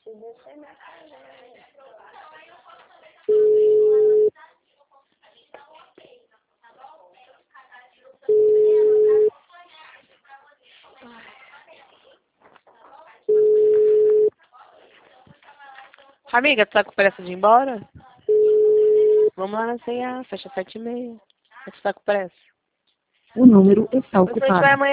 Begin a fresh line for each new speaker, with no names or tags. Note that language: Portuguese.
Amiga, tu tá com pressa de ir embora? Vamos lá na C&A, fecha 7h30. Você tá com pressa?
O número está
Se você tiver
ocupado.
amanhã